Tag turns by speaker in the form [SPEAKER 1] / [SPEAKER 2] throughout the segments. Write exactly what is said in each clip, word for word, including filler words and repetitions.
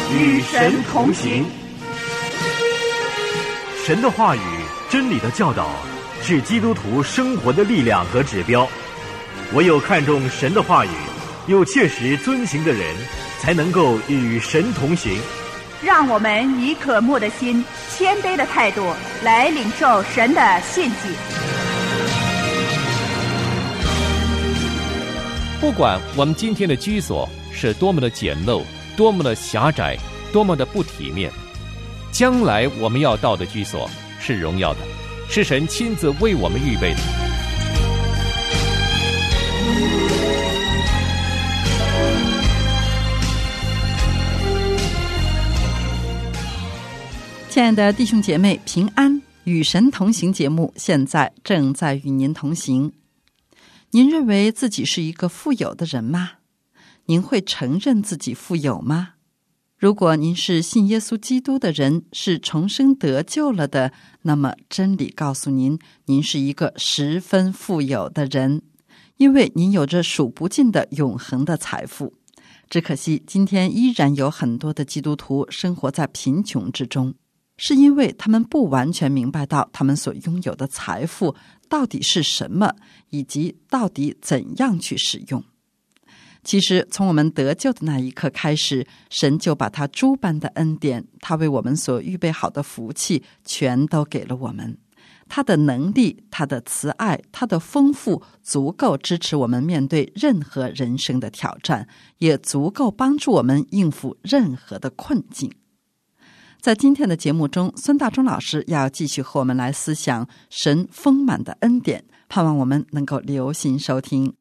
[SPEAKER 1] 与神同行。
[SPEAKER 2] 神的话语、真理的教导是基督徒生活的力量和指标。唯有看重神的话语，又切实遵行的人，才能够与神同行。
[SPEAKER 1] 让我们以渴慕的心、谦卑的态度来领受神的信息。
[SPEAKER 3] 不管我们今天的居所是多么的简陋，多么的狭窄，多么的不体面，将来我们要到的居所是荣耀的，是神亲自为我们预备的。
[SPEAKER 4] 亲爱的弟兄姐妹，平安，与神同行节目现在正在与您同行。您认为自己是一个富有的人吗？您会承认自己富有吗？如果您是信耶稣基督的人，是重生得救了的，那么真理告诉您，您是一个十分富有的人，因为您有着数不尽的永恒的财富。只可惜今天依然有很多的基督徒生活在贫穷之中，是因为他们不完全明白到他们所拥有的财富到底是什么，以及到底怎样去使用。其实从我们得救的那一刻开始，神就把他诸般的恩典，他为我们所预备好的福气全都给了我们。他的能力，他的慈爱，他的丰富，足够支持我们面对任何人生的挑战，也足够帮助我们应付任何的困境。在今天的节目中，孙大中老师要继续和我们来思想神丰满的恩典，盼望我们能够留心收听。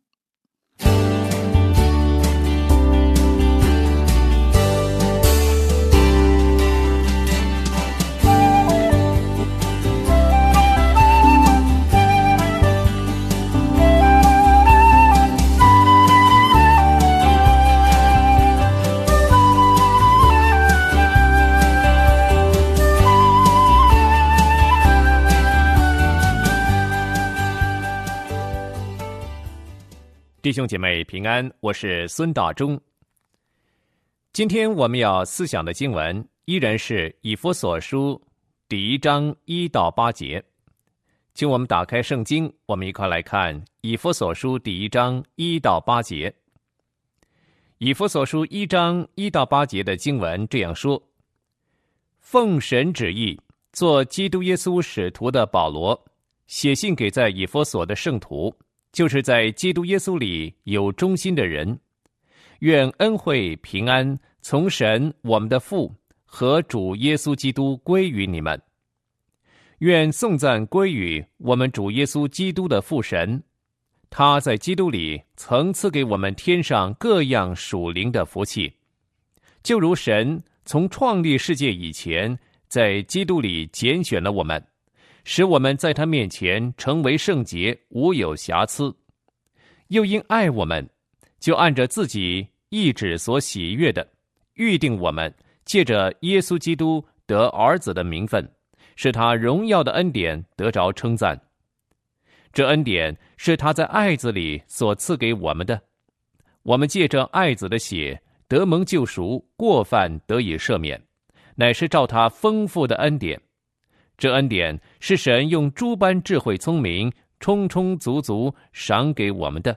[SPEAKER 3] 弟兄姐妹平安，我是孙大中。今天我们要思想的经文依然是以弗所书第一章一到八节。请我们打开圣经，我们一块来看以弗所书第一章一到八节。以弗所书一章一到八节的经文这样说：奉神旨意，做基督耶稣使徒的保罗，写信给在以弗所的圣徒，就是在基督耶稣里有忠心的人，愿恩惠平安从神我们的父和主耶稣基督归于你们。愿颂赞归于我们主耶稣基督的父神，他在基督里曾赐给我们天上各样属灵的福气，就如神从创立世界以前，在基督里拣选了我们，使我们在他面前成为圣洁，无有瑕疵。又因爱我们，就按着自己意志所喜悦的，预定我们借着耶稣基督得儿子的名分，使他荣耀的恩典得着称赞。这恩典是他在爱子里所赐给我们的，我们借着爱子的血得蒙救赎，过犯得以赦免，乃是照他丰富的恩典。这恩典是神用诸般智慧聪明充充足足赏给我们的。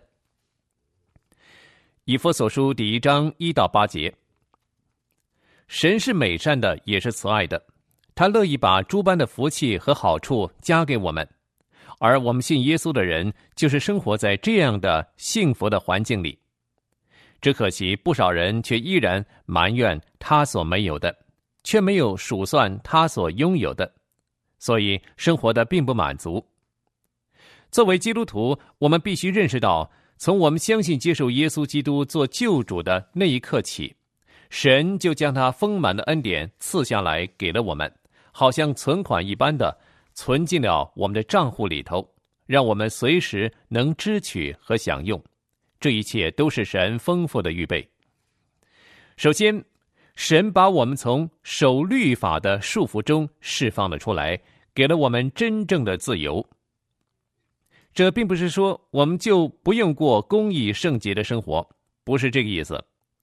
[SPEAKER 3] 以弗所书第一章一到八节。神是美善的，也是慈爱的，他乐意把诸般的福气和好处加给我们，而我们信耶稣的人就是生活在这样的幸福的环境里。只可惜不少人却依然埋怨他所没有的，却没有数算他所拥有的，所以生活的并不满足。作为基督徒，我们必须认识到，从我们相信接受耶稣基督做救主的那一刻起，神就将他丰满的恩典赐下来给了我们，好像存款一般的存进了我们的账户里头，让我们随时能支取和享用。这一切都是神丰富的预备。首先，神把我们从守律法的束缚中释放了出来，给了我们真正的自由。这并不是说我们就不用过公义圣洁的生活，不是这个意思。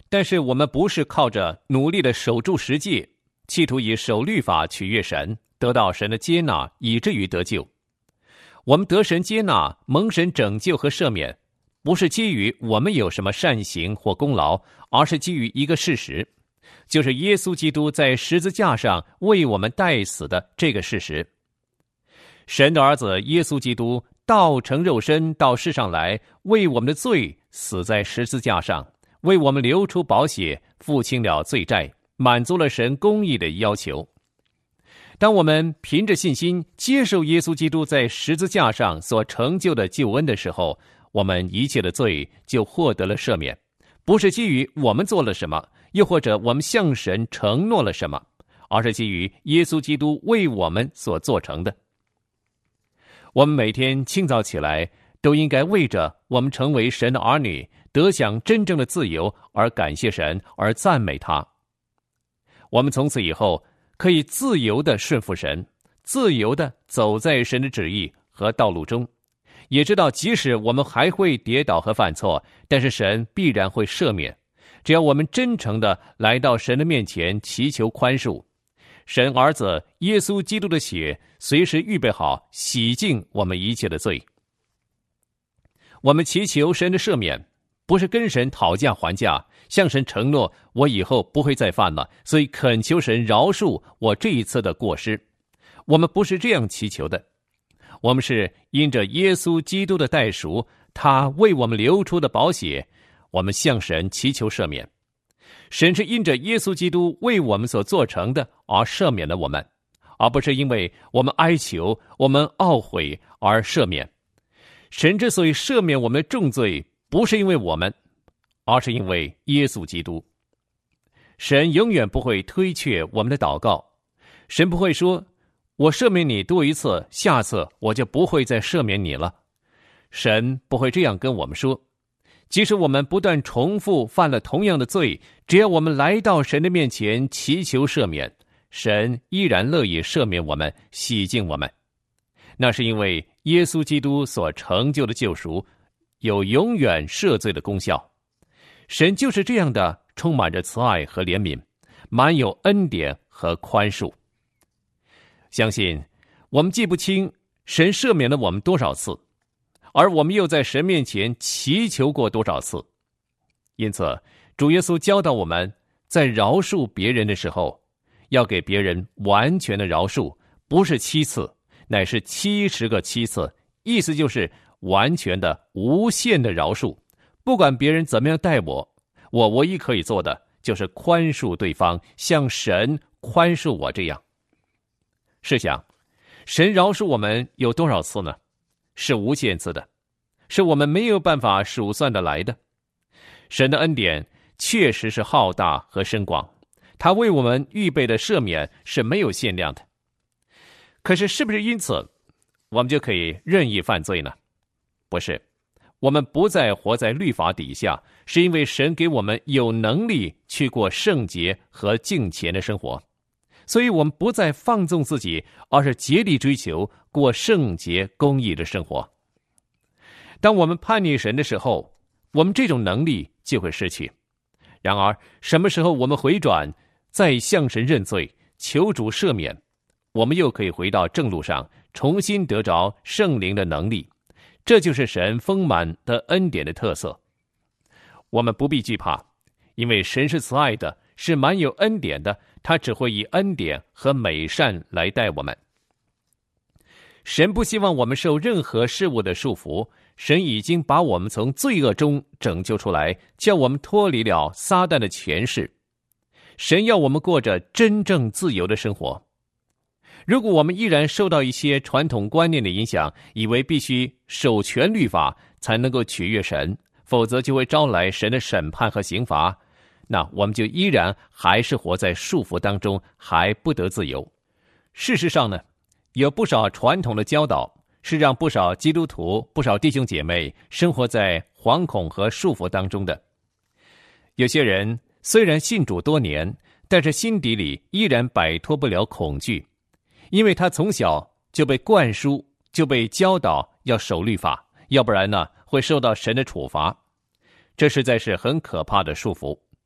[SPEAKER 3] 但是我们不是靠着努力的守住十诫，企图以守律法取悦神，得到神的接纳，以至于得救。我们得神接纳、蒙神拯救和赦免，不是基于我们有什么善行或功劳，而是基于一个事实，就是耶稣基督在十字架上为我们代死的这个事实。神的儿子耶稣基督道成肉身到世上来，为我们的罪死在十字架上，为我们流出宝血，付清了罪债，满足了神公义的要求。当我们凭着信心接受耶稣基督在十字架上所成就的救恩的时候，我们一切的罪就获得了赦免，不是基于我们做了什么，又或者我们向神承诺了什么，而是基于耶稣基督为我们所做成的。我们每天清早起来，都应该为着我们成为神的儿女，得享真正的自由而感谢神，而赞美他。我们从此以后可以自由地顺服神，自由地走在神的旨意和道路中，也知道即使我们还会跌倒和犯错，但是神必然会赦免，只要我们真诚地来到神的面前祈求宽恕。神儿子耶稣基督的血随时预备好洗净我们一切的罪。我们祈求神的赦免，不是跟神讨价还价，向神承诺我以后不会再犯了，所以恳求神饶恕我这一次的过失。我们不是这样祈求的，我们是因着耶稣基督的代赎，他为我们流出的宝血，我们向神祈求赦免。神是因着耶稣基督为我们所做成的而赦免了我们，而不是因为我们哀求、我们懊悔而赦免。神之所以赦免我们的重罪，不是因为我们，而是因为耶稣基督。神永远不会推却我们的祷告，神不会说我赦免你多一次，下次我就不会再赦免你了。神不会这样跟我们说。即使我们不断重复犯了同样的罪，只要我们来到神的面前祈求赦免，神依然乐意赦免我们，洗净我们。那是因为耶稣基督所成就的救赎有永远赦罪的功效。神就是这样的充满着慈爱和怜悯，满有恩典和宽恕。相信我们记不清神赦免了我们多少次，而我们又在神面前祈求过多少次。因此主耶稣教导我们，在饶恕别人的时候，要给别人完全的饶恕，不是七次，乃是七十个七次，意思就是完全的无限的饶恕。不管别人怎么样待我，我唯一可以做的就是宽恕对方，像神宽恕我这样。试想，神饶恕我们有多少次呢？是无限次的，是我们没有办法数算得来的。神的恩典确实是浩大和深广，他为我们预备的赦免是没有限量的。可是是不是因此我们就可以任意犯罪呢？不是，我们不再活在律法底下，是因为神给我们有能力去过圣洁和敬虔的生活，所以我们不再放纵自己，而是竭力追求过圣洁公义的生活。当我们叛逆神的时候，我们这种能力就会失去。然而什么时候我们回转，再向神认罪，求主赦免，我们又可以回到正路上，重新得着圣灵的能力。这就是神丰满的恩典的特色。我们不必惧怕，因为神是慈爱的，是满有恩典的，他只会以恩典和美善来待我们。神不希望我们受任何事物的束缚，神已经把我们从罪恶中拯救出来，叫我们脱离了撒旦的权势。神要我们过着真正自由的生活。如果我们依然受到一些传统观念的影响，以为必须守全律法才能够取悦神，否则就会招来神的审判和刑罚，那我们就依然还是活在束缚当中，还不得自由。事实上呢，有不少传统的教导是让不少基督徒、不少弟兄姐妹生活在惶恐和束缚当中的。有些人虽然信主多年，但是心底里依然摆脱不了恐惧，因为他从小就被灌输，就被教导要守律法，要不然呢会受到神的处罚。这实在是很可怕的束缚。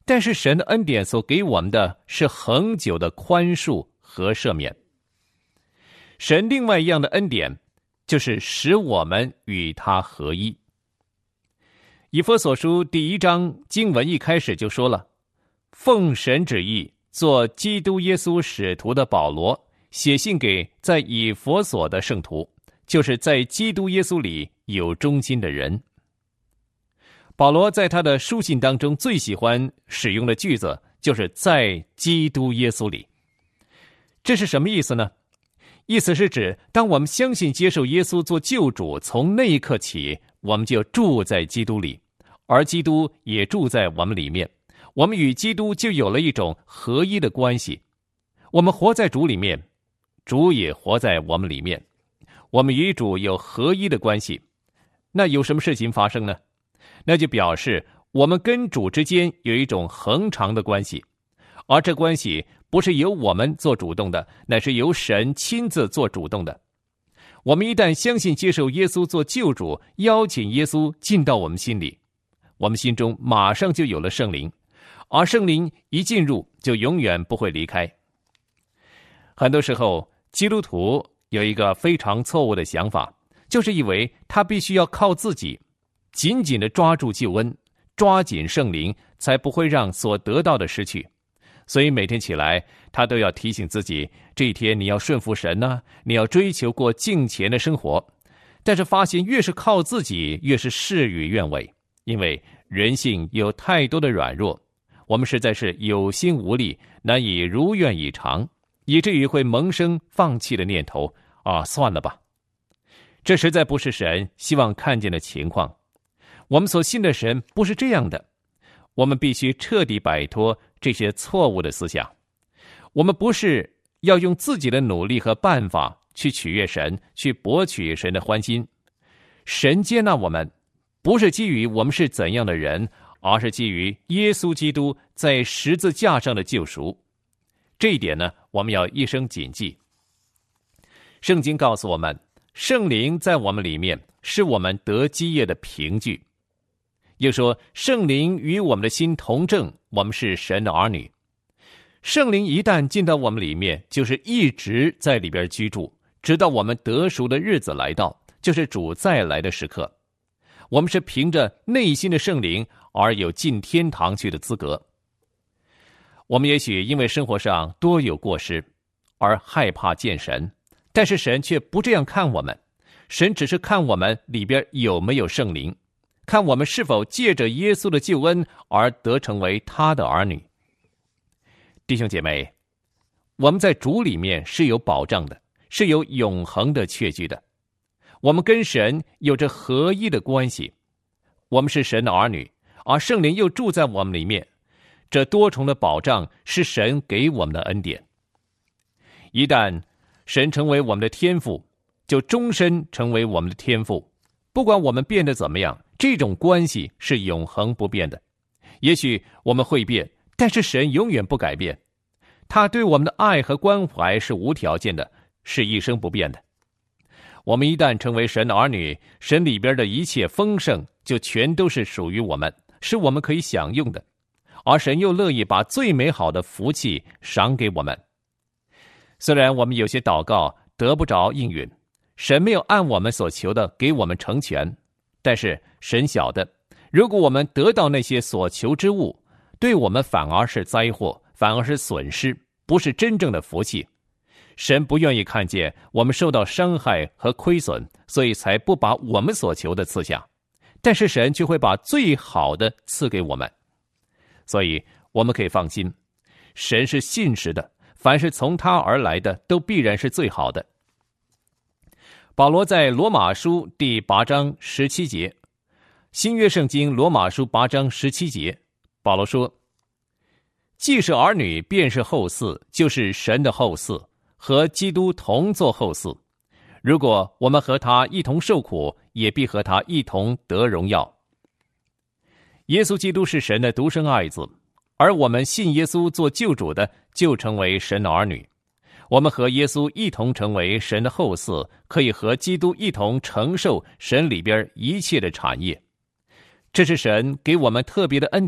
[SPEAKER 3] 但是神的恩典所给我们的是恒久的宽恕和赦免。神另外一样的恩典，就是使我们与他合一。以弗所书第一章经文一开始就说了，奉神旨意做基督耶稣使徒的保罗，写信给在以弗所的圣徒，就是在基督耶稣里有忠心的人。保罗在他的书信当中最喜欢使用的句子就是在基督耶稣里。这是什么意思呢？意思是指当我们相信接受耶稣做救主，从那一刻起我们就住在基督里，而基督也住在我们里面，我们与基督就有了一种合一的关系。我们活在主里面，主也活在我们里面，我们与主有合一的关系。那有什么事情发生呢？那就表示我们跟主之间有一种恒长的关系，而这关系不是由我们做主动的，乃是由神亲自做主动的。我们一旦相信接受耶稣做救主，邀请耶稣进到我们心里，我们心中马上就有了圣灵，而圣灵一进入就永远不会离开。很多时候基督徒有一个非常错误的想法，就是以为他必须要靠自己紧紧地抓住救恩，抓紧圣灵，才不会让所得到的失去。所以每天起来他都要提醒自己，这一天你要顺服神啊，你要追求过敬虔的生活。但是发现越是靠自己，越是事与愿违，因为人性有太多的软弱，我们实在是有心无力，难以如愿以偿，以至于会萌生放弃的念头啊，算了吧。这实在不是神希望看见的情况。我们所信的神不是这样的，我们必须彻底摆脱这些错误的思想。我们不是要用自己的努力和办法去取悦神，去博取神的欢心。神接纳我们，不是基于我们是怎样的人，而是基于耶稣基督在十字架上的救赎。这一点呢，我们要一生谨记。圣经告诉我们，圣灵在我们里面，是我们得基业的凭据。又说，圣灵与我们的心同证，我们是神的儿女。圣灵一旦进到我们里面，就是一直在里边居住，直到我们得赎的日子来到，就是主再来的时刻。我们是凭着内心的圣灵而有进天堂去的资格。我们也许因为生活上多有过失，而害怕见神，但是神却不这样看我们。神只是看我们里边有没有圣灵，看我们是否借着耶稣的救恩而得成为他的儿女。弟兄姐妹，我们在主里面是有保障的，是有永恒的确据的。我们跟神有着合一的关系，我们是神的儿女，而圣灵又住在我们里面。这多重的保障是神给我们的恩典。一旦神成为我们的天父，就终身成为我们的天父。不管我们变得怎么样，这种关系是永恒不变的。也许我们会变，但是神永远不改变。他对我们的爱和关怀是无条件的，是一生不变的。我们一旦成为神的儿女，神里边的一切丰盛就全都是属于我们，是我们可以享用的。而神又乐意把最美好的福气赏给我们。虽然我们有些祷告得不着应允，神没有按我们所求的给我们成全，但是神晓得，如果我们得到那些所求之物，对我们反而是灾祸，反而是损失，不是真正的福气。神不愿意看见我们受到伤害和亏损，所以才不把我们所求的赐下，但是神却会把最好的赐给我们。所以我们可以放心，神是信实的，凡是从他而来的都必然是最好的。保罗在罗马书第八章十七节，新约圣经罗马书八章十七节，保罗说，既是儿女，便是后嗣，就是神的后嗣，和基督同作后嗣。如果我们和他一同受苦，也必和他一同得荣耀。耶稣基督是神的独生爱子，而我们信耶稣做救主的，就成为神的儿女。我们和耶稣一同成为神的后嗣，可以和基督一同承受神里边一切的产业。这是神给我们特别的恩典，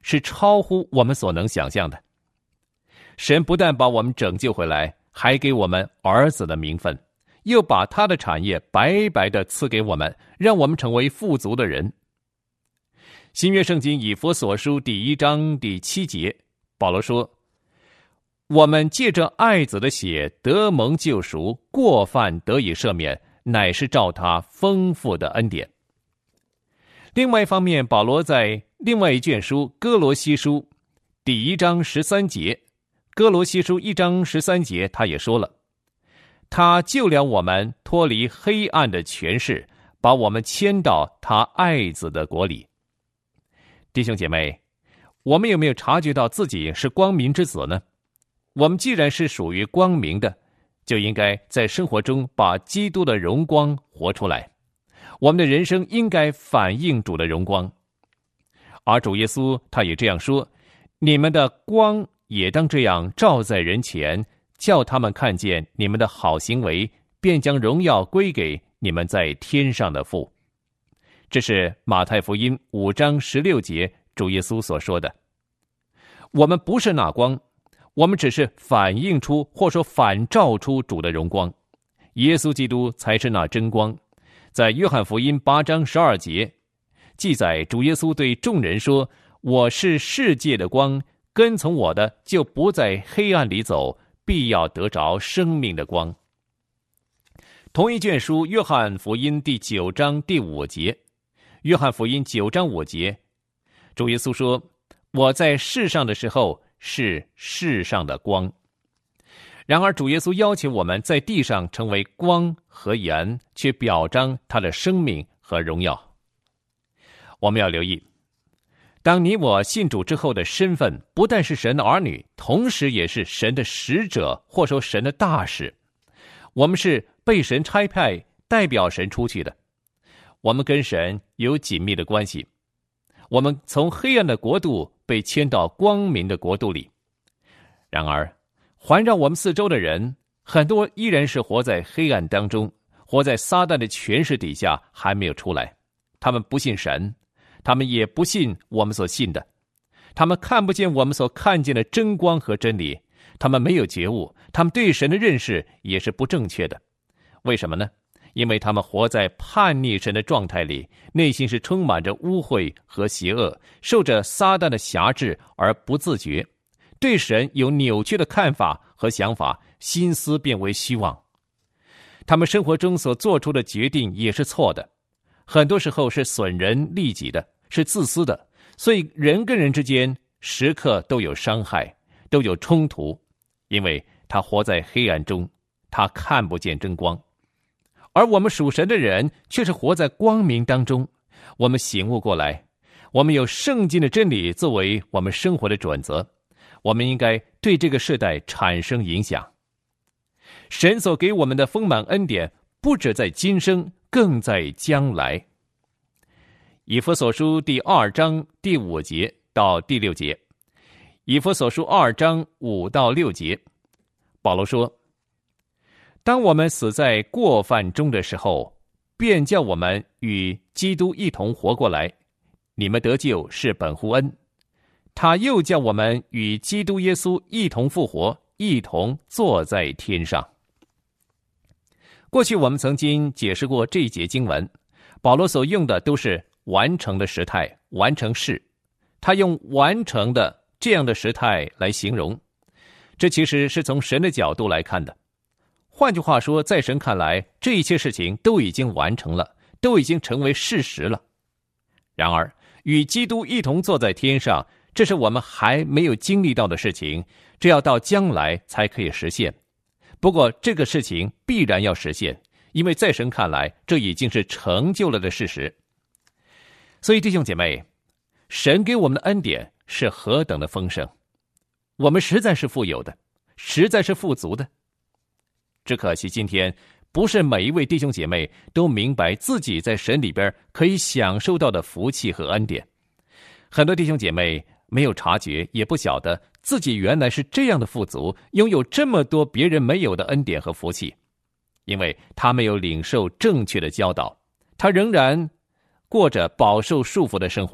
[SPEAKER 3] 是超乎我们所能想象的。神不但把我们拯救回来，还给我们儿子的名分，又把他的产业白白的赐给我们，让我们成为富足的人。新约圣经以弗所书第一章第七节，保罗说，我们借着爱子的血得蒙救赎，过犯得以赦免，乃是照他丰富的恩典。另外一方面，保罗在另外一卷书哥罗西书第一章十三节，哥罗西书一章十三节，他也说了，他救了我们脱离黑暗的权势，把我们迁到他爱子的国里。弟兄姐妹，我们有没有察觉到自己是光明之子呢？我们既然是属于光明的，就应该在生活中把基督的荣光活出来。我们的人生应该反映主的荣光。而主耶稣他也这样说，你们的光也当这样照在人前，叫他们看见你们的好行为，便将荣耀归给你们在天上的父。这是马太福音五章十六节主耶稣所说的。我们不是那光，我们只是反映出或说反照出主的荣光。耶稣基督才是那真光。在约翰福音八章十二节记载，主耶稣对众人说，我是世界的光，跟从我的就不在黑暗里走，必要得着生命的光。同一卷书约翰福音第九章第五节，约翰福音九章五节，主耶稣说，我在世上的时候是世上的光。然而主耶稣要求我们在地上成为光和盐，去表彰他的生命和荣耀。我们要留意，当你我信主之后的身份不但是神的儿女，同时也是神的使者，或说神的大使。我们是被神差派代表神出去的，我们跟神有紧密的关系。我们从黑暗的国度被迁到光明的国度里。然而环绕我们四周的人，很多依然是活在黑暗当中，活在撒旦的权势底下，还没有出来。他们不信神，他们也不信我们所信的，他们看不见我们所看见的真光和真理，他们没有觉悟，他们对神的认识也是不正确的。为什么呢？因为他们活在叛逆神的状态里，内心是充满着污秽和邪恶，受着撒旦的辖制而不自觉，对神有扭曲的看法和想法，心思变为虚妄。他们生活中所做出的决定也是错的，很多时候是损人利己的，是自私的，所以人跟人之间时刻都有伤害，都有冲突，因为他活在黑暗中，他看不见真光。而我们属神的人却是活在光明当中，我们醒悟过来，我们有圣经的真理作为我们生活的准则，我们应该对这个世代产生影响。神所给我们的丰满恩典，不只在今生，更在将来。以弗所书第二章第五节到第六节，以弗所书二章五到六节，保罗说，当我们死在过犯中的时候，便叫我们与基督一同活过来。你们得救是本乎恩，他又叫我们与基督耶稣一同复活，一同坐在天上。过去我们曾经解释过这一节经文，保罗所用的都是完成的时态，完成式，他用完成的这样的时态来形容，这其实是从神的角度来看的。换句话说，在神看来，这一切事情都已经完成了，都已经成为事实了。然而与基督一同坐在天上，这是我们还没有经历到的事情，这要到将来才可以实现。不过这个事情必然要实现，因为在神看来，这已经是成就了的事实。所以弟兄姐妹，神给我们的恩典是何等的丰盛，我们实在是富有的，实在是富足的。只可惜今天不是每一位弟兄姐妹都明白自己在神里边可以享受到的福气和恩典。很多弟兄姐妹没有察觉，也不晓得自己原来是这样的富足，拥有这么多别人没有的恩典和福气，因为他没有领受正确的教导，他仍然过着饱受束缚的生活，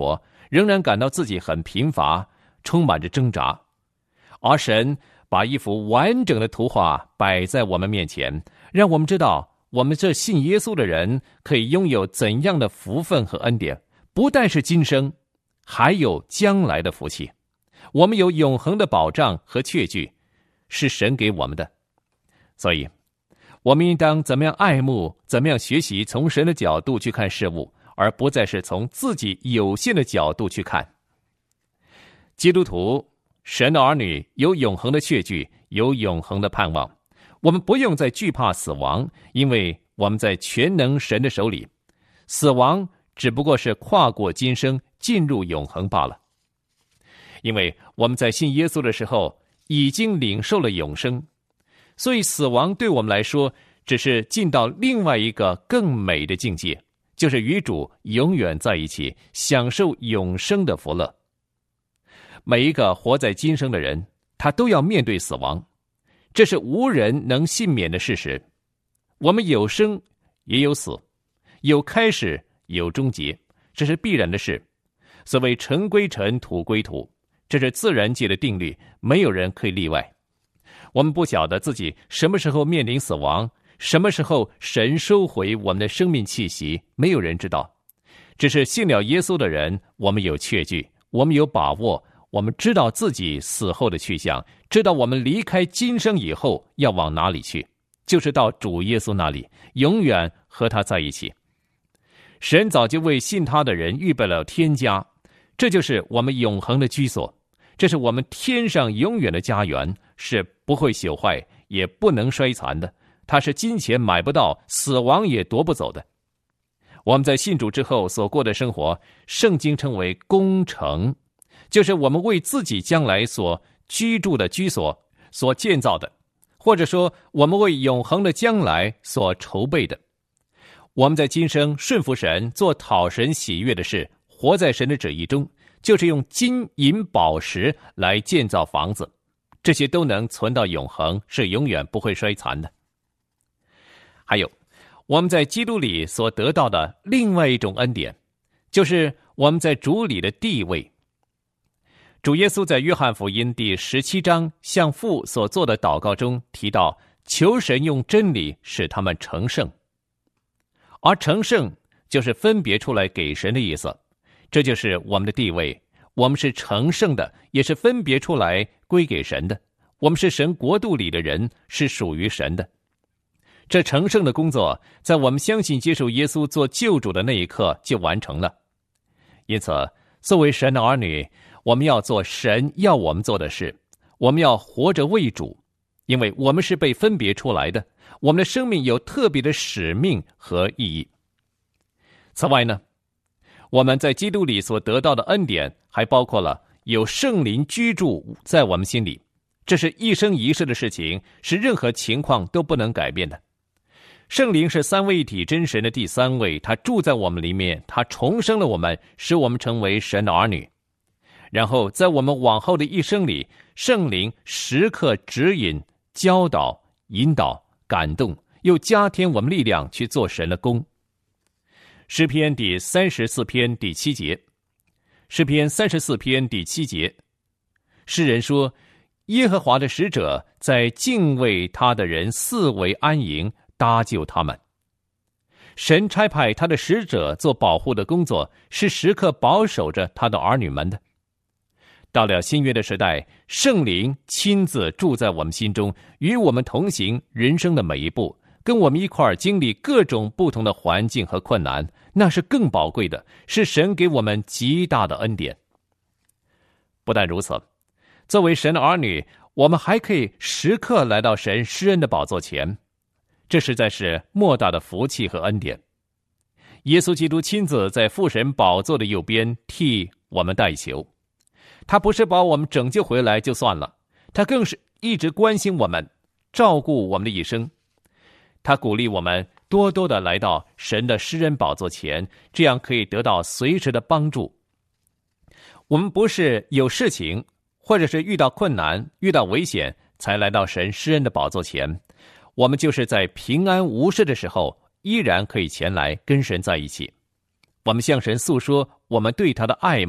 [SPEAKER 3] 仍然感到自己很贫乏，充满着挣扎。而神把一幅完整的图画摆在我们面前，让我们知道我们这信耶稣的人可以拥有怎样的福分和恩典，不但是今生，还有将来的福气。我们有永恒的保障和确据，是神给我们的。所以我们应当怎么样爱慕，怎么样学习从神的角度去看事物，而不再是从自己有限的角度去看。基督徒，神的儿女，有永恒的确据，有永恒的盼望。我们不用再惧怕死亡，因为我们在全能神的手里，死亡只不过是跨过今生进入永恒罢了。因为我们在信耶稣的时候已经领受了永生，所以死亡对我们来说只是进到另外一个更美的境界，就是与主永远在一起，享受永生的福乐。每一个活在今生的人，他都要面对死亡，这是无人能幸免的事实。我们有生也有死，有开始有终结，这是必然的事。所谓尘归尘，土归土，这是自然界的定律，没有人可以例外。我们不晓得自己什么时候面临死亡，什么时候神收回我们的生命气息，没有人知道。只是信了耶稣的人，我们有确据，我们有把握，我们知道自己死后的去向，知道我们离开今生以后要往哪里去，就是到主耶稣那里，永远和他在一起。神早就为信他的人预备了天家，这就是我们永恒的居所，这是我们天上永远的家园，是不会朽坏，也不能衰残的，它是金钱买不到，死亡也夺不走的。我们在信主之后所过的生活，圣经称为工程，就是我们为自己将来所居住的居所所建造的，或者说我们为永恒的将来所筹备的。我们在今生顺服神，做讨神喜悦的事，活在神的旨意中，就是用金银宝石来建造房子，这些都能存到永恒，是永远不会衰残的。还有我们在基督里所得到的另外一种恩典，就是我们在主里的地位。主耶稣在约翰福音第十七章向父所做的祷告中提到，求神用真理使他们成圣。而成圣就是分别出来给神的意思，这就是我们的地位。我们是成圣的，也是分别出来归给神的。我们是神国度里的人，是属于神的。这成圣的工作，在我们相信接受耶稣做救主的那一刻就完成了。因此，作为神的儿女，我们要做神要我们做的事，我们要活着为主，因为我们是被分别出来的，我们的生命有特别的使命和意义。此外呢，我们在基督里所得到的恩典，还包括了有圣灵居住在我们心里，这是一生一世的事情，是任何情况都不能改变的。圣灵是三位一体真神的第三位，他住在我们里面，他重生了我们，使我们成为神的儿女。然后在我们往后的一生里，圣灵时刻指引、教导、引导、感动，又加添我们力量去做神的工。诗篇第三十四篇第七节，诗篇三十四篇第七节，诗人说，耶和华的使者在敬畏他的人四围安营，搭救他们。神差派他的使者做保护的工作，是时刻保守着他的儿女们的。到了新约的时代，圣灵亲自住在我们心中，与我们同行人生的每一步，跟我们一块儿经历各种不同的环境和困难，那是更宝贵的，是神给我们极大的恩典。不但如此，作为神的儿女，我们还可以时刻来到神施恩的宝座前，这实在是莫大的福气和恩典。耶稣基督亲自在父神宝座的右边替我们代求，他不是把我们拯救回来就算了，他更是一直关心我们，照顾我们的一生。他鼓励我们多多的来到神的施恩宝座前，这样可以得到随时的帮助。我们不是有事情，或者是遇到困难、遇到危险才来到神施恩的宝座前，我们就是在平安无事的时候，依然可以前来跟神在一起。我们向神诉说我们对他的爱慕，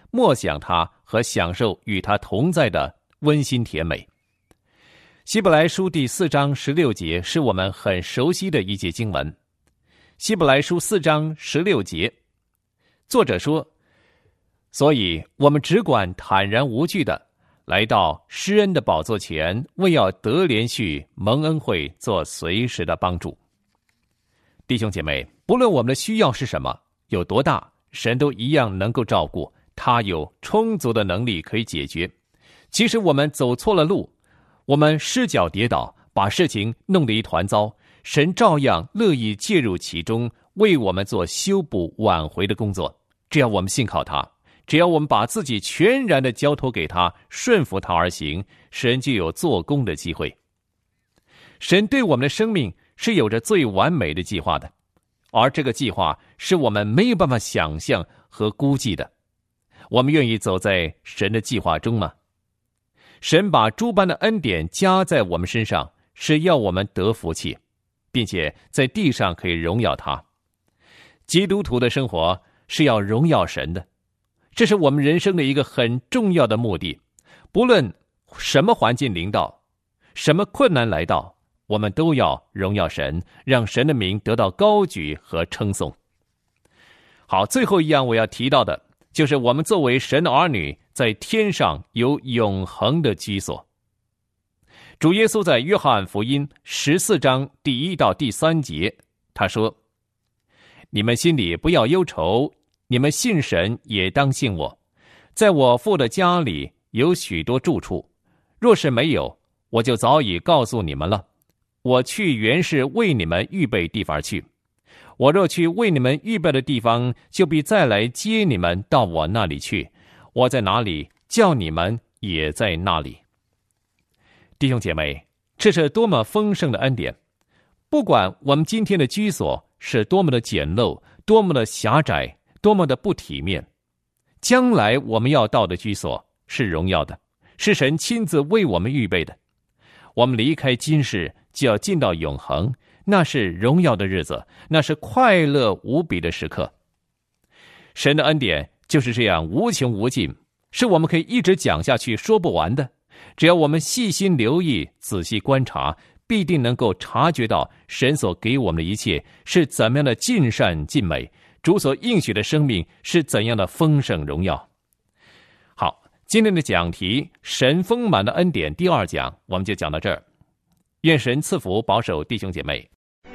[SPEAKER 3] 默想他和享受与他同在的温馨甜美。希伯来书第四章十六节是我们很熟悉的一节经文。希伯来书四章十六节，作者说，所以我们只管坦然无惧的来到施恩的宝座前，为要得连续蒙恩惠，做随时的帮助。弟兄姐妹，不论我们的需要是什么，有多大，神都一样能够照顾，他有充足的能力可以解决。即使我们走错了路，我们失脚跌倒，把事情弄得一团糟，神照样乐意介入其中，为我们做修补挽回的工作。只要我们信靠他，只要我们把自己全然的交托给他，顺服他而行，神就有做工的机会。神对我们的生命是有着最完美的计划的，而这个计划是我们没有办法想象和估计的。我们愿意走在神的计划中吗？神把诸般的恩典加在我们身上，是要我们得福气，并且在地上可以荣耀他。基督徒的生活是要荣耀神的，这是我们人生的一个很重要的目的。不论什么环境临到，什么困难来到，我们都要荣耀神，让神的名得到高举和称颂。好，最后一样我要提到的就是我们作为神的儿女，在天上有永恒的居所。主耶稣在约翰福音十四章第一到第三节，他说，你们心里不要忧愁，你们信神也当信我，在我父的家里有许多住处，若是没有，我就早已告诉你们了。我去原是为你们预备地方去，我若去为你们预备的地方，就必再来接你们到我那里去。我在哪里，叫你们也在那里。弟兄姐妹，这是多么丰盛的恩典！不管我们今天的居所是多么的简陋，多么的狭窄，多么的不体面，将来我们要到的居所是荣耀的，是神亲自为我们预备的。我们离开今世，就要进到永恒，那是荣耀的日子，那是快乐无比的时刻。神的恩典就是这样无穷无尽，是我们可以一直讲下去说不完的。只要我们细心留意，仔细观察，必定能够察觉到神所给我们的一切是怎么样的尽善尽美，主所应许的生命是怎样的丰盛荣耀。好，今天的讲题神丰满的恩典第二讲我们就讲到这儿。愿神赐福保守弟兄姐妹。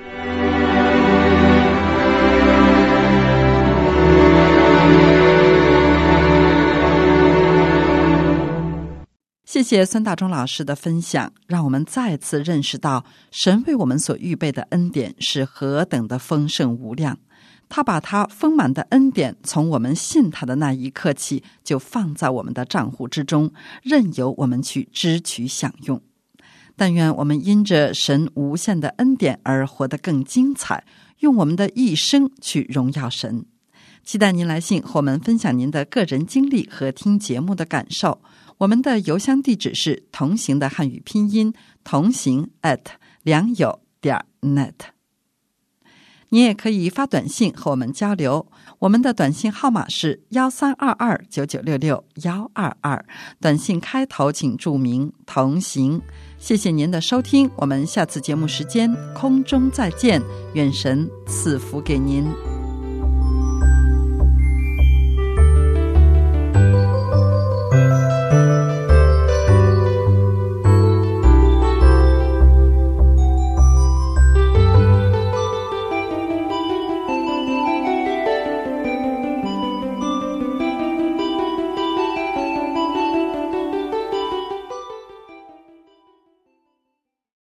[SPEAKER 4] 谢谢孙大中老师的分享，让我们再次认识到神为我们所预备的恩典是何等的丰盛无量。他把他丰满的恩典从我们信他的那一刻起就放在我们的账户之中，任由我们去支取享用。但愿我们因着神无限的恩典而活得更精彩，用我们的一生去荣耀神。期待您来信和我们分享您的个人经历和听节目的感受。我们的邮箱地址是同行的汉语拼音同行 at 良友点 net。 你也可以发短信和我们交流，我们的短信号码是一三二二九九六六一二二，短信开头请注明同行。谢谢您的收听，我们下次节目时间空中再见，愿神赐福给您。